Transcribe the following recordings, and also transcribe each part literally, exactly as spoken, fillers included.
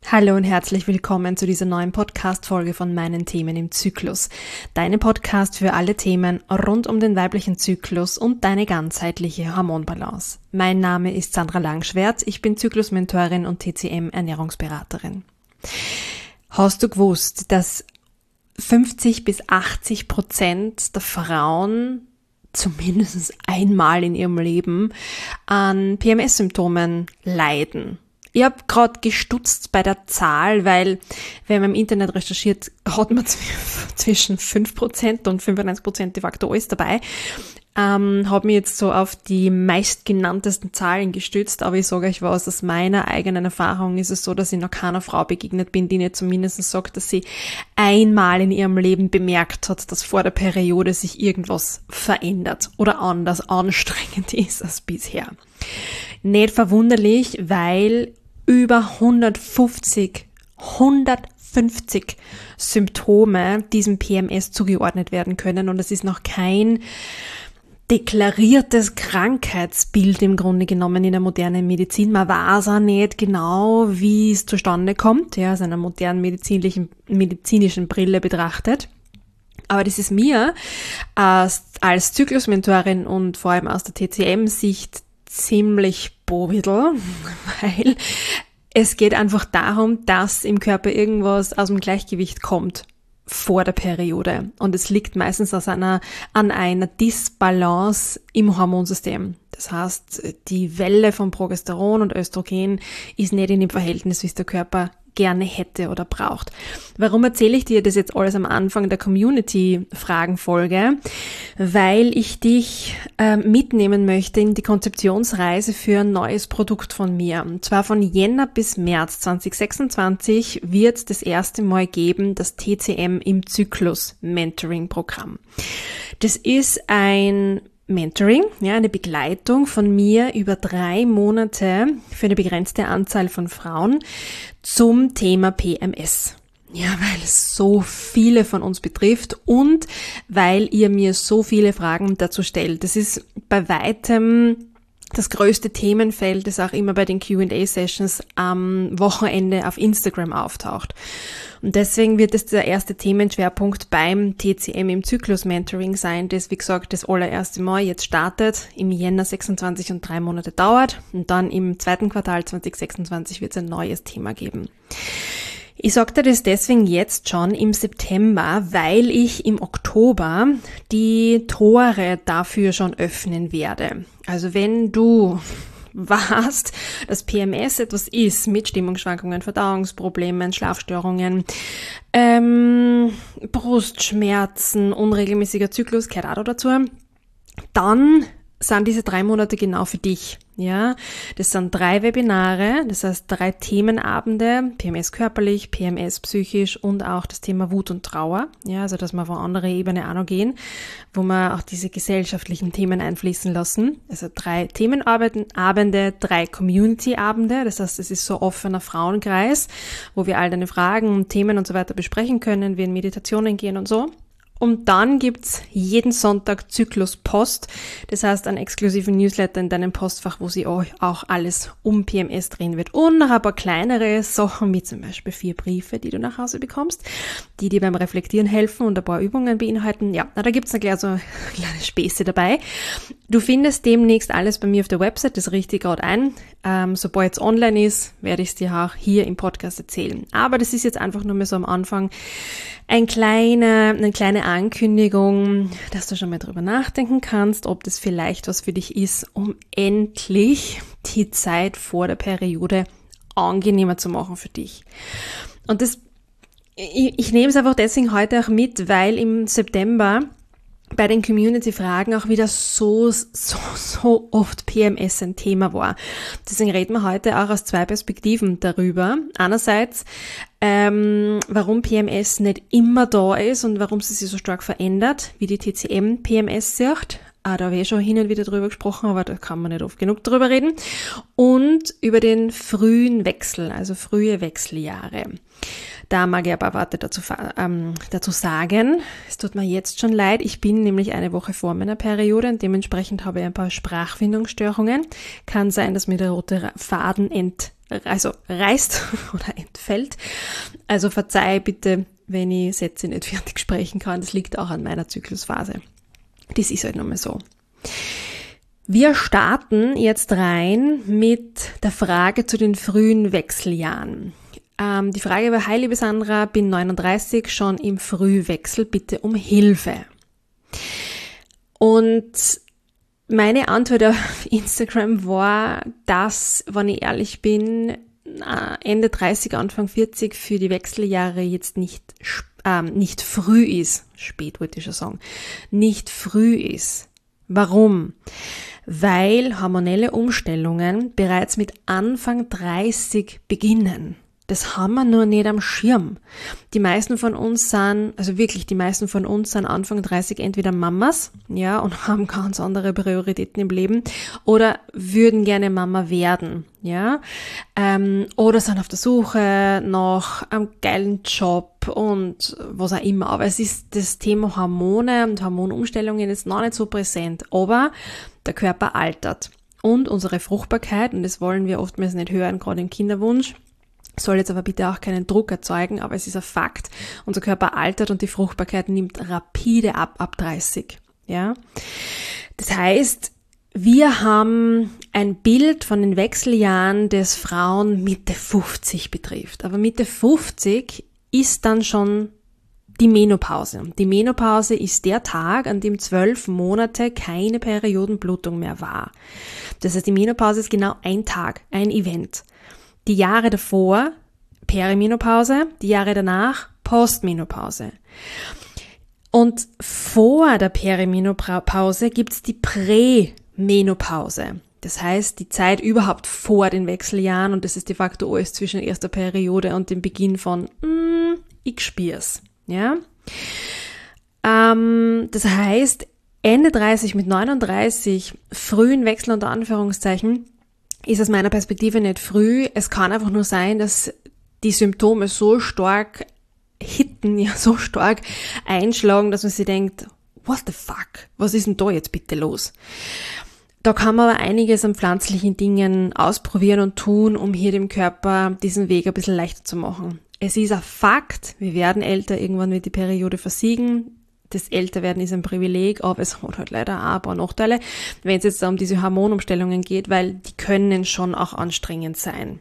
Hallo und herzlich willkommen zu dieser neuen Podcast-Folge von meinen Themen im Zyklus. Deine Podcast für alle Themen rund um den weiblichen Zyklus und deine ganzheitliche Hormonbalance. Mein Name ist Sandra Langschwert, ich bin Zyklusmentorin und T C M-Ernährungsberaterin. Hast du gewusst, dass fünfzig bis achtzig Prozent der Frauen zumindest einmal in ihrem Leben an P M S-Symptomen leiden? Ich habe gerade gestutzt bei der Zahl, weil, wenn man im Internet recherchiert, hat man zwischen fünf Prozent und fünfundneunzig Prozent de facto alles dabei. Ähm, habe mich jetzt so auf die meistgenanntesten Zahlen gestützt, aber ich sage euch was, aus meiner eigenen Erfahrung ist es so, dass ich noch keiner Frau begegnet bin, die nicht zumindest sagt, dass sie einmal in ihrem Leben bemerkt hat, dass vor der Periode sich irgendwas verändert oder anders anstrengend ist als bisher. Nicht verwunderlich, weil über hundertfünfzig, hundertfünfzig Symptome diesem P M S zugeordnet werden können und es ist noch kein deklariertes Krankheitsbild im Grunde genommen in der modernen Medizin. Man weiß auch nicht genau, wie es zustande kommt, ja, aus einer modernen medizinischen, medizinischen Brille betrachtet. Aber das ist mir als, als Zyklusmentorin und vor allem aus der T C M-Sicht ziemlich bovidel, weil es geht einfach darum, dass im Körper irgendwas aus dem Gleichgewicht kommt vor der Periode. Und es liegt meistens aus einer, an einer Disbalance im Hormonsystem. Das heißt, die Welle von Progesteron und Östrogen ist nicht in dem Verhältnis, wie es der Körper gerne hätte oder braucht. Warum erzähle ich dir das jetzt alles am Anfang der Community-Fragenfolge? Weil ich dich äh, mitnehmen möchte in die Konzeptionsreise für ein neues Produkt von mir. Und zwar von Jänner bis März zwanzig sechsundzwanzig wird es das erste Mal geben, das T C M im Zyklus Mentoring Programm. Das ist ein Mentoring, ja, eine Begleitung von mir über drei Monate für eine begrenzte Anzahl von Frauen zum Thema P M S. Ja, weil es so viele von uns betrifft und weil ihr mir so viele Fragen dazu stellt. Das ist bei weitem das größte Themenfeld, das auch immer bei den Q and A-Sessions am Wochenende auf Instagram auftaucht. Und deswegen wird es der erste Themenschwerpunkt beim T C M im Zyklus-Mentoring sein, das, wie gesagt, das allererste Mal jetzt startet, im Jänner sechsundzwanzig und drei Monate dauert. Und dann im zweiten Quartal zwanzig sechsundzwanzig wird es ein neues Thema geben. Ich sage dir das deswegen jetzt schon im September, weil ich im Oktober die Tore dafür schon öffnen werde. Also wenn du weißt, dass P M S etwas ist mit Stimmungsschwankungen, Verdauungsproblemen, Schlafstörungen, ähm, Brustschmerzen, unregelmäßiger Zyklus, gehört auch dazu, dann sind diese drei Monate genau für dich. Ja, das sind drei Webinare, das heißt drei Themenabende, P M S körperlich, P M S psychisch und auch das Thema Wut und Trauer. Ja, also dass wir auf eine andere Ebene auch noch gehen, wo wir auch diese gesellschaftlichen Themen einfließen lassen. Also drei Themenabende, drei Community-Abende, das heißt, es ist so offener Frauenkreis, wo wir all deine Fragen und Themen und so weiter besprechen können, wir in Meditationen gehen und so. Und dann gibt's jeden Sonntag Zyklus Post, das heißt einen exklusiven Newsletter in deinem Postfach, wo sie euch auch alles um P M S drehen wird. Und noch ein paar kleinere Sachen, wie zum Beispiel vier Briefe, die du nach Hause bekommst, die dir beim Reflektieren helfen und ein paar Übungen beinhalten. Ja, na, da gibt's dann gleich so kleine Späße dabei. Du findest demnächst alles bei mir auf der Website, das richte ich gerade ein. Ähm, sobald es online ist, werde ich es dir auch hier im Podcast erzählen. Aber das ist jetzt einfach nur mal so am Anfang ein kleine, eine kleine Ankündigung, dass du schon mal drüber nachdenken kannst, ob das vielleicht was für dich ist, um endlich die Zeit vor der Periode angenehmer zu machen für dich. Und das, ich, ich nehme es einfach deswegen heute auch mit, weil im September bei den Community-Fragen auch wieder so, so, so oft P M S ein Thema war. Deswegen reden wir heute auch aus zwei Perspektiven darüber. Einerseits, ähm, warum P M S nicht immer da ist und warum sie sich so stark verändert, wie die T C M P M S sagt. Ah, da habe ich schon hin und wieder drüber gesprochen, aber da kann man nicht oft genug drüber reden. Und über den frühen Wechsel, also frühe Wechseljahre. Da mag ich aber Worte dazu, ähm, dazu sagen. Es tut mir jetzt schon leid. Ich bin nämlich eine Woche vor meiner Periode und dementsprechend habe ich ein paar Sprachfindungsstörungen. Kann sein, dass mir der rote Faden ent, also reißt oder entfällt. Also verzeih bitte, wenn ich Sätze nicht fertig sprechen kann. Das liegt auch an meiner Zyklusphase. Das ist halt nochmal so. Wir starten jetzt rein mit der Frage zu den frühen Wechseljahren. Ähm, die Frage war: Hi liebe Sandra, bin neununddreißig, schon im Frühwechsel, bitte um Hilfe. Und meine Antwort auf Instagram war, dass, wenn ich ehrlich bin, Ende dreißig, Anfang vierzig für die Wechseljahre jetzt nicht, ähm, nicht früh ist. Spät wollte ich schon sagen. Nicht früh ist. Warum? Weil hormonelle Umstellungen bereits mit Anfang dreißig beginnen. Das haben wir nur nicht am Schirm. Die meisten von uns sind, also wirklich die meisten von uns sind Anfang dreißig entweder Mamas, ja, und haben ganz andere Prioritäten im Leben oder würden gerne Mama werden, ja, ähm, oder sind auf der Suche nach einem geilen Job und was auch immer. Aber es ist das Thema Hormone und Hormonumstellungen ist noch nicht so präsent, aber der Körper altert und unsere Fruchtbarkeit, und das wollen wir oftmals nicht hören, gerade im Kinderwunsch, soll jetzt aber bitte auch keinen Druck erzeugen, aber es ist ein Fakt. Unser Körper altert und die Fruchtbarkeit nimmt rapide ab, ab dreißig. Ja? Das heißt, wir haben ein Bild von den Wechseljahren, das Frauen Mitte fünfzig betrifft. Aber Mitte fünfzig ist dann schon die Menopause. Die Menopause ist der Tag, an dem zwölf Monate keine Periodenblutung mehr war. Das heißt, die Menopause ist genau ein Tag, ein Event. Die Jahre davor Perimenopause, die Jahre danach Postmenopause. Und vor der Perimenopause gibt's die Prämenopause. Das heißt, die Zeit überhaupt vor den Wechseljahren, und das ist de facto alles zwischen erster Periode und dem Beginn von mm, ich spür's. Ja? Ähm, das heißt, Ende dreißig mit neununddreißig, frühen Wechsel unter Anführungszeichen, ist aus meiner Perspektive nicht früh. Es kann einfach nur sein, dass die Symptome so stark hitten, ja, so stark einschlagen, dass man sich denkt, what the fuck? Was ist denn da jetzt bitte los? Da kann man aber einiges an pflanzlichen Dingen ausprobieren und tun, um hier dem Körper diesen Weg ein bisschen leichter zu machen. Es ist ein Fakt, wir werden älter, irgendwann wird die Periode versiegen. Das Älterwerden ist ein Privileg, aber es hat halt leider auch ein paar Nachteile, wenn es jetzt um diese Hormonumstellungen geht, weil die können schon auch anstrengend sein.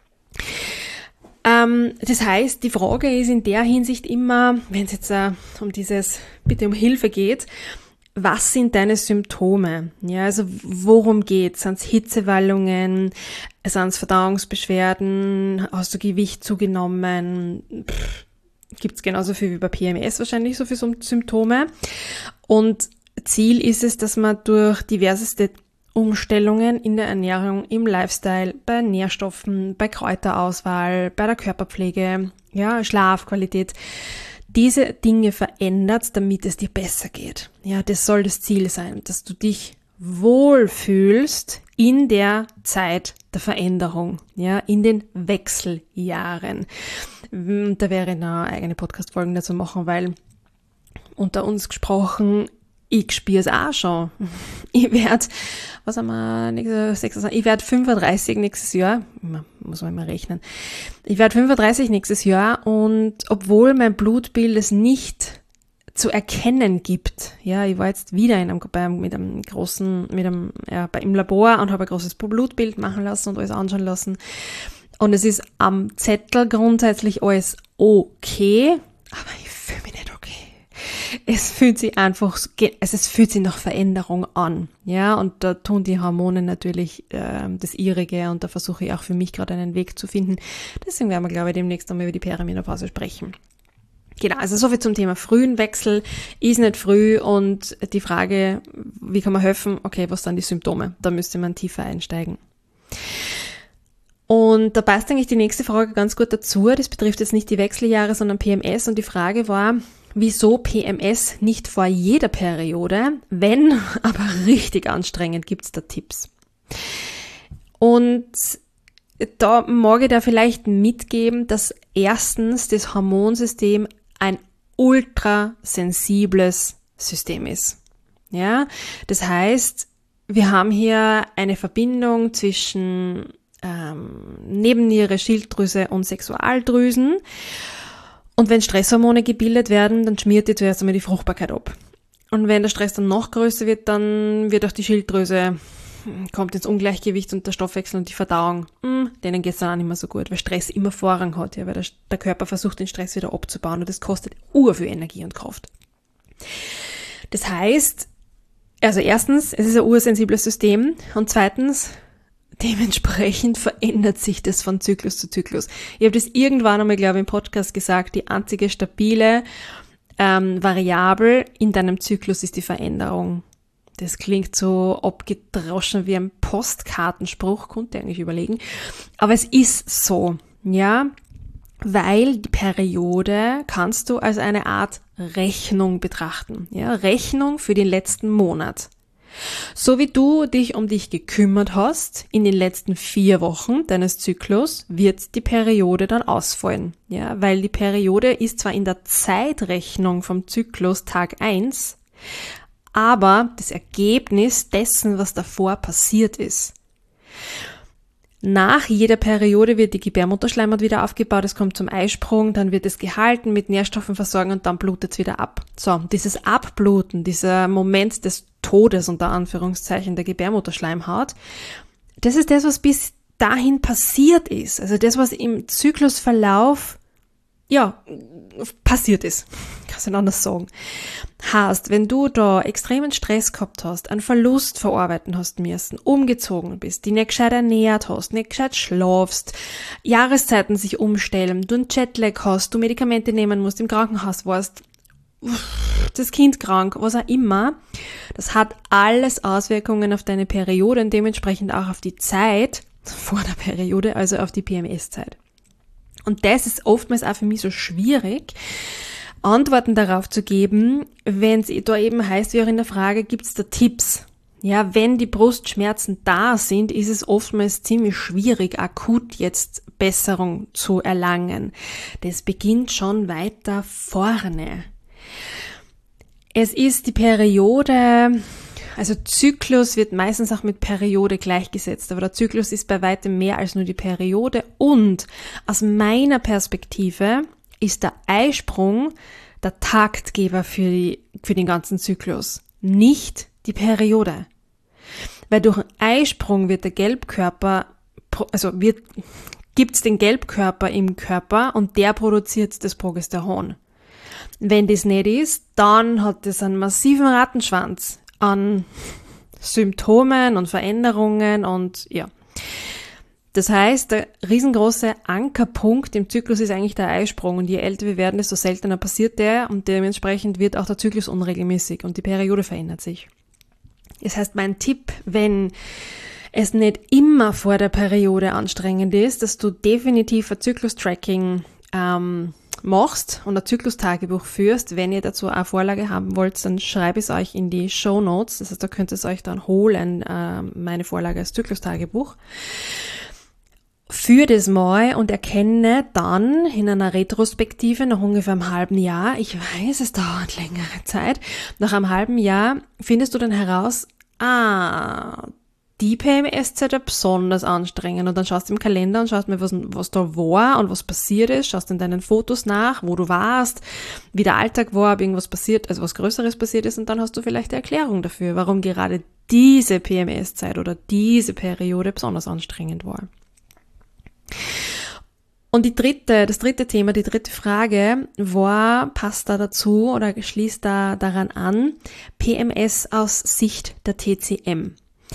Ähm, das heißt, die Frage ist in der Hinsicht immer, wenn es jetzt uh, um dieses Bitte um Hilfe geht, was sind deine Symptome? Ja, also worum geht's? Sind es Hitzewallungen? Sind es Verdauungsbeschwerden? Hast du Gewicht zugenommen? Pff. Gibt es genauso viel wie bei P M S wahrscheinlich so viele Symptome. Und Ziel ist es, dass man durch diverseste Umstellungen in der Ernährung, im Lifestyle, bei Nährstoffen, bei Kräuterauswahl, bei der Körperpflege, ja, Schlafqualität, diese Dinge verändert, damit es dir besser geht. Ja, das soll das Ziel sein, dass du dich wohlfühlst in der Zeit der Veränderung, ja, in den Wechseljahren. Da wäre eine eigene Podcast-Folge dazu machen, weil unter uns gesprochen, ich spüre es auch schon. Ich werde, was haben wir, nächstes, ich werde fünfunddreißig nächstes Jahr, muss man immer rechnen, ich werde fünfunddreißig nächstes Jahr, und obwohl mein Blutbild es nicht zu erkennen gibt, ja, ich war jetzt wieder in einem, bei, mit einem großen, mit einem, ja, bei, im Labor und habe ein großes Blutbild machen lassen und alles anschauen lassen, und es ist am Zettel grundsätzlich alles okay, aber ich fühle mich nicht okay. Es fühlt sich einfach, also es fühlt sich nach Veränderung an, ja, und da tun die Hormone natürlich äh, das ihrige, und da versuche ich auch für mich gerade einen Weg zu finden. Deswegen werden wir, glaube ich, demnächst einmal über die Perimenopause sprechen. Genau, also so viel zum Thema frühen Wechsel, ist nicht früh, und die Frage, wie kann man helfen? Okay, was sind die Symptome? Da müsste man tiefer einsteigen. Und da passt eigentlich die nächste Frage ganz gut dazu. Das betrifft jetzt nicht die Wechseljahre, sondern P M S. Und die Frage war, wieso P M S nicht vor jeder Periode? Wenn, aber richtig anstrengend, gibt's da Tipps. Und da mag ich da vielleicht mitgeben, dass erstens das Hormonsystem ein ultrasensibles System ist. Ja, das heißt, wir haben hier eine Verbindung zwischen ähm, Nebenniere, Schilddrüse und Sexualdrüsen. Und wenn Stresshormone gebildet werden, dann schmiert die zuerst einmal die Fruchtbarkeit ab. Und wenn der Stress dann noch größer wird, dann wird auch die Schilddrüse, kommt ins Ungleichgewicht und der Stoffwechsel und die Verdauung, mh, denen geht es dann auch nicht mehr so gut, weil Stress immer Vorrang hat, ja, weil der, der Körper versucht, den Stress wieder abzubauen und das kostet urviel Energie und Kraft. Das heißt, also erstens, es ist ein ursensibles System und zweitens, dementsprechend verändert sich das von Zyklus zu Zyklus. Ich habe das irgendwann einmal, glaube ich, im Podcast gesagt, die einzige stabile ähm, Variable in deinem Zyklus ist die Veränderung. Das klingt so abgedroschen wie ein Postkartenspruch, konnte ich eigentlich überlegen. Aber es ist so, ja, weil die Periode kannst du als eine Art Rechnung betrachten, ja, Rechnung für den letzten Monat. So wie du dich um dich gekümmert hast in den letzten vier Wochen deines Zyklus, wird die Periode dann ausfallen. Ja, weil die Periode ist zwar in der Zeitrechnung vom Zyklus Tag eins, aber das Ergebnis dessen, was davor passiert ist. Nach jeder Periode wird die Gebärmutterschleimhaut wieder aufgebaut, es kommt zum Eisprung, dann wird es gehalten, mit Nährstoffen versorgen und dann blutet es wieder ab. So, dieses Abbluten, dieser Moment des Todes unter Anführungszeichen der Gebärmutterschleimhaut, das ist das, was bis dahin passiert ist. Also das, was im Zyklusverlauf, ja, passiert ist. Kannst du nicht anders sagen. Heißt, wenn du da extremen Stress gehabt hast, einen Verlust verarbeiten hast müssen, umgezogen bist, die nicht gescheit ernährt hast, nicht gescheit schlafst, Jahreszeiten sich umstellen, du einen Jetlag hast, du Medikamente nehmen musst, im Krankenhaus warst, das Kind krank, was auch immer, das hat alles Auswirkungen auf deine Periode und dementsprechend auch auf die Zeit vor der Periode, also auf die P M S-Zeit. Und das ist oftmals auch für mich so schwierig, Antworten darauf zu geben, wenn es da eben heißt, wie auch in der Frage, gibt es da Tipps? Ja, wenn die Brustschmerzen da sind, ist es oftmals ziemlich schwierig, akut jetzt Besserung zu erlangen. Das beginnt schon weiter vorne. Es ist die Periode, also Zyklus wird meistens auch mit Periode gleichgesetzt, aber der Zyklus ist bei weitem mehr als nur die Periode und aus meiner Perspektive ist der Eisprung der Taktgeber für, die, für den ganzen Zyklus, nicht die Periode. Weil durch einen Eisprung wird der Gelbkörper, also wird, gibt's den Gelbkörper im Körper und der produziert das Progesteron. Wenn das nicht ist, dann hat das einen massiven Rattenschwanz an Symptomen und Veränderungen und ja. Das heißt, der riesengroße Ankerpunkt im Zyklus ist eigentlich der Eisprung und je älter wir werden, desto seltener passiert der und dementsprechend wird auch der Zyklus unregelmäßig und die Periode verändert sich. Das heißt, mein Tipp, wenn es nicht immer vor der Periode anstrengend ist, dass du definitiv ein Zyklus-Tracking ähm, machst und ein Zyklus-Tagebuch führst. Wenn ihr dazu eine Vorlage haben wollt, dann schreibe es euch in die Shownotes. Das heißt, da könnt ihr es euch dann holen, äh, meine Vorlage als Zyklus-Tagebuch. Führe das mal und erkenne dann in einer Retrospektive nach ungefähr einem halben Jahr, ich weiß, es dauert längere Zeit, nach einem halben Jahr findest du dann heraus, ah, die P M S-Zeit war besonders anstrengend und dann schaust du im Kalender und schaust mal, was, was da war und was passiert ist, schaust in deinen Fotos nach, wo du warst, wie der Alltag war, ob irgendwas passiert, also was Größeres passiert ist und dann hast du vielleicht eine Erklärung dafür, warum gerade diese P M S-Zeit oder diese Periode besonders anstrengend war. Und die dritte, das dritte Thema, die dritte Frage war, passt da dazu oder schließt da daran an, P M S aus Sicht der T C M.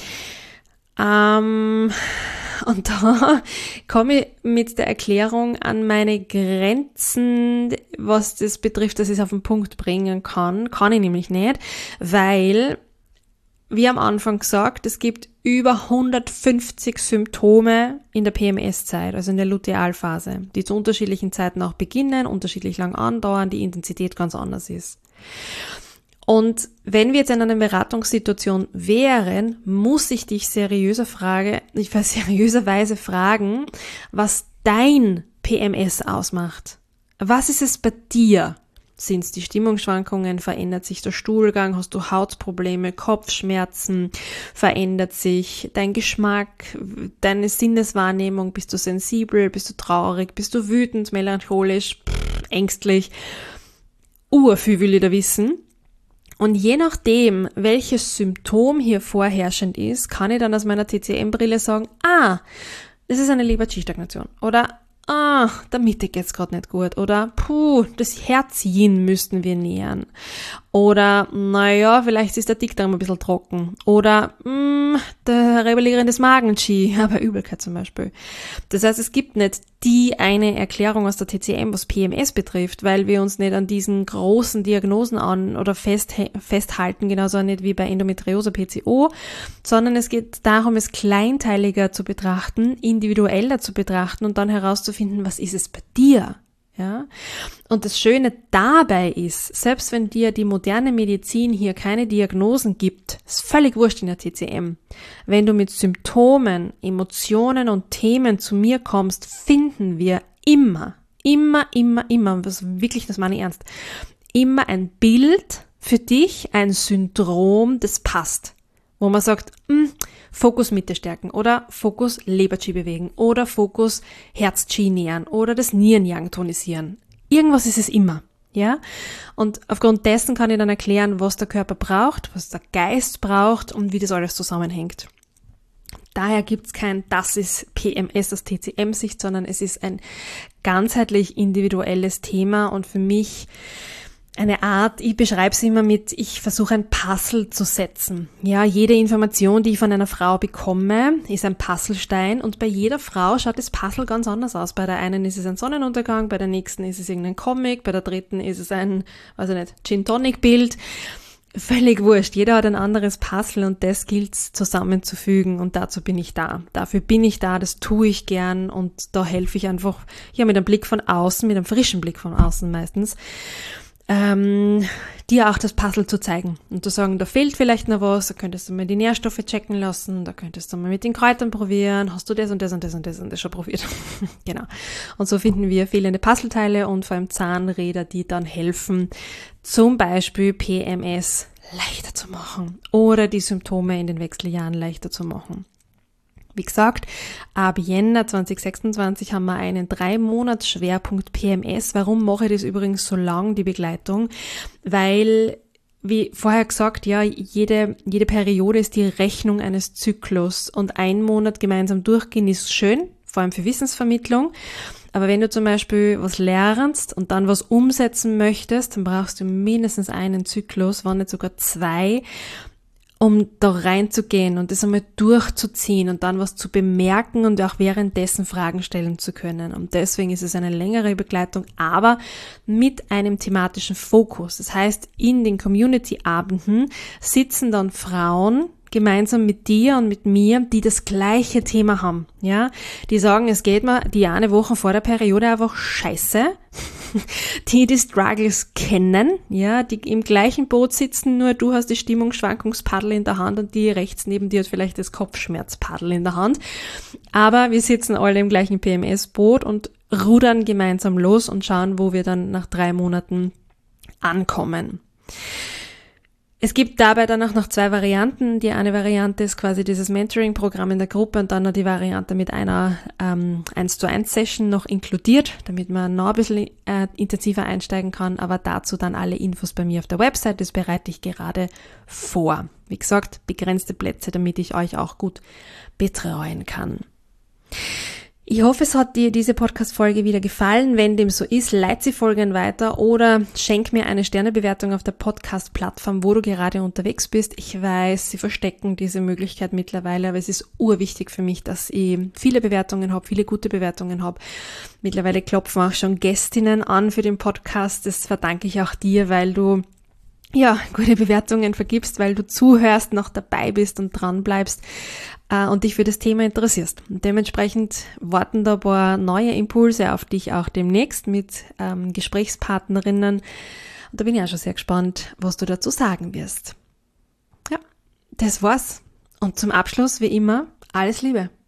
Ähm, und da komme ich mit der Erklärung an meine Grenzen, was das betrifft, dass ich es auf den Punkt bringen kann. Kann ich nämlich nicht, weil, wie am Anfang gesagt, es gibt über hundertfünfzig Symptome in der P M S-Zeit, also in der Lutealphase, die zu unterschiedlichen Zeiten auch beginnen, unterschiedlich lang andauern, die Intensität ganz anders ist. Und wenn wir jetzt in einer Beratungssituation wären, muss ich dich seriöser frage, ich weiß, seriöserweise fragen, was dein P M S ausmacht. Was ist es bei dir? Sind es die Stimmungsschwankungen? Verändert sich der Stuhlgang? Hast du Hautprobleme, Kopfschmerzen? Verändert sich dein Geschmack, deine Sinneswahrnehmung? Bist du sensibel? Bist du traurig? Bist du wütend, melancholisch, pff, ängstlich? Urviel will ich da wissen. Und je nachdem, welches Symptom hier vorherrschend ist, kann ich dann aus meiner T C M-Brille sagen, ah, das ist eine Leber-Qi-Stagnation. Oder ah, der Mitte geht's gerade nicht gut. Oder, puh, das Herz-Yin müssten wir nähern. Oder, naja, vielleicht ist der Dickdarm ein bisschen trocken. Oder, mh, der regulierende Magen-Qi, aber Übelkeit zum Beispiel. Das heißt, es gibt nicht die eine Erklärung aus der T C M, was P M S betrifft, weil wir uns nicht an diesen großen Diagnosen an oder fest, festhalten, genauso nicht wie bei Endometriose P C O, sondern es geht darum, es kleinteiliger zu betrachten, individueller zu betrachten und dann herauszufinden, was ist es bei dir? Ja? Und das Schöne dabei ist, selbst wenn dir die moderne Medizin hier keine Diagnosen gibt, ist völlig wurscht in der T C M. Wenn du mit Symptomen, Emotionen und Themen zu mir kommst, finden wir immer, immer, immer, immer, und das wirklich, das meine ich ernst, immer ein Bild für dich, ein Syndrom, das passt. Wo man sagt, mh, Fokus Mitte stärken oder Fokus Leber-Qi bewegen oder Fokus Herz-Qi nähern oder das Nieren-Yang tonisieren. Irgendwas ist es immer, ja? Und aufgrund dessen kann ich dann erklären, was der Körper braucht, was der Geist braucht und wie das alles zusammenhängt. Daher gibt's kein, das ist P M S aus T C M-Sicht, sondern es ist ein ganzheitlich individuelles Thema und für mich eine Art, ich beschreibe es immer mit, ich versuche ein Puzzle zu setzen. Ja, jede Information, die ich von einer Frau bekomme, ist ein Puzzlestein und bei jeder Frau schaut das Puzzle ganz anders aus. Bei der einen ist es ein Sonnenuntergang, bei der nächsten ist es irgendein Comic, bei der dritten ist es ein, weiß ich nicht, Gin-Tonic-Bild. Völlig wurscht. Jeder hat ein anderes Puzzle und das gilt zusammenzufügen und dazu bin ich da. Dafür bin ich da, das tue ich gern und da helfe ich einfach, ja, mit einem Blick von außen, mit einem frischen Blick von außen meistens, Ähm, dir auch das Puzzle zu zeigen und zu sagen, da fehlt vielleicht noch was, da könntest du mal die Nährstoffe checken lassen, da könntest du mal mit den Kräutern probieren, hast du das und das und das und das und das schon probiert. Genau. Und so finden wir fehlende Puzzleteile und vor allem Zahnräder, die dann helfen, zum Beispiel P M S leichter zu machen oder die Symptome in den Wechseljahren leichter zu machen. Wie gesagt, ab Jänner zwanzig sechsundzwanzig haben wir einen drei Monats Schwerpunkt P M S. Warum mache ich das übrigens so lang, die Begleitung? Weil, wie vorher gesagt, ja, jede, jede Periode ist die Rechnung eines Zyklus und ein Monat gemeinsam durchgehen ist schön, vor allem für Wissensvermittlung. Aber wenn du zum Beispiel was lernst und dann was umsetzen möchtest, dann brauchst du mindestens einen Zyklus, wenn nicht sogar zwei, um da reinzugehen und das einmal durchzuziehen und dann was zu bemerken und auch währenddessen Fragen stellen zu können. Und deswegen ist es eine längere Begleitung, aber mit einem thematischen Fokus. Das heißt, in den Community-Abenden sitzen dann Frauen gemeinsam mit dir und mit mir, die das gleiche Thema haben, ja, die sagen, es geht mir die eine Woche vor der Periode einfach scheiße, die die Struggles kennen, ja, die im gleichen Boot sitzen, nur du hast die Stimmungsschwankungspaddel in der Hand und die rechts neben dir hat vielleicht das Kopfschmerzpaddel in der Hand, aber wir sitzen alle im gleichen P M S-Boot und rudern gemeinsam los und schauen, wo wir dann nach drei Monaten ankommen. Es gibt dabei dann auch noch zwei Varianten. Die eine Variante ist quasi dieses Mentoring-Programm in der Gruppe und dann noch die Variante mit einer ähm, eins zu eins Session noch inkludiert, damit man noch ein bisschen äh, intensiver einsteigen kann. Aber dazu dann alle Infos bei mir auf der Website. Das bereite ich gerade vor. Wie gesagt, begrenzte Plätze, damit ich euch auch gut betreuen kann. Ich hoffe, es hat dir diese Podcast-Folge wieder gefallen. Wenn dem so ist, leite sie Folgen weiter oder schenk mir eine Sternebewertung auf der Podcast-Plattform, wo du gerade unterwegs bist. Ich weiß, sie verstecken diese Möglichkeit mittlerweile, aber es ist urwichtig für mich, dass ich viele Bewertungen habe, viele gute Bewertungen habe. Mittlerweile klopfen auch schon Gästinnen an für den Podcast. Das verdanke ich auch dir, weil du ja gute Bewertungen vergibst, weil du zuhörst, noch dabei bist und dran bleibst und dich für das Thema interessierst. Und dementsprechend warten da ein paar neue Impulse auf dich auch demnächst mit ähm, Gesprächspartnerinnen. Und da bin ich auch schon sehr gespannt, was du dazu sagen wirst. Ja, das war's. Und zum Abschluss, wie immer, alles Liebe.